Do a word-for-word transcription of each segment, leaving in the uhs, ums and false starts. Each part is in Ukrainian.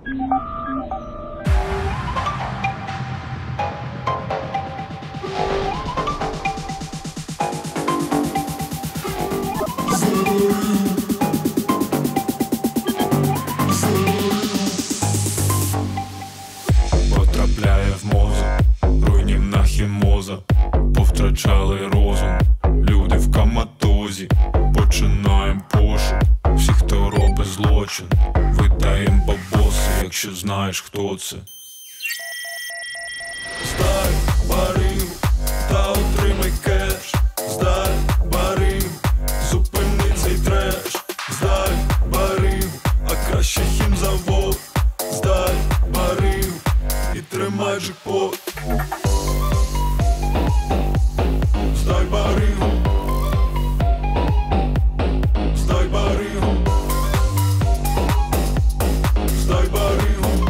Потрапляє в мозок, руйнівна хімоза. Повтрачали розум, люди в коматозі. Починаєм пошук, всі, хто робить злочин. Видаєм бабоси, якщо знаєш, хто це. Здай барим та отримай кеш. Здай барим, зупини цей треш. Здай барим, а краще хімзавод. Здай барим і тримай джекпот. Здай барим, здай барим, здай барим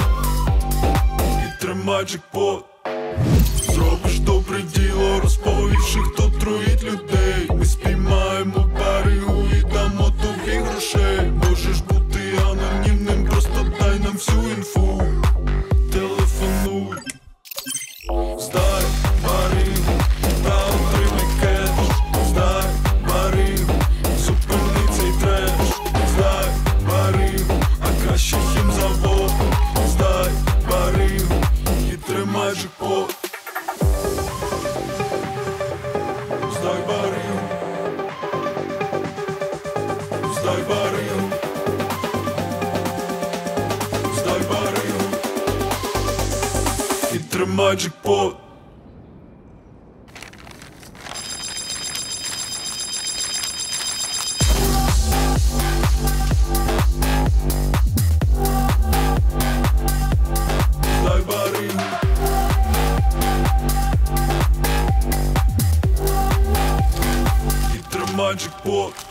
і тримай джекпот. Зробиш добре діло, розповівши, хто труїть людей. Ми спіймаємо баригу і дамо тобі грошей. Можеш бути анонімним, просто дай нам всю інфу. Телефонуй. Здай барим та отримай кеш. Здай барим, зупини цей треш. Здай барим, а краще хімзавод. Здай барим і тримай джекпот. Здай барим, здай барим, здай барим і тримай джекпот. Здай барим і тримай джекпот.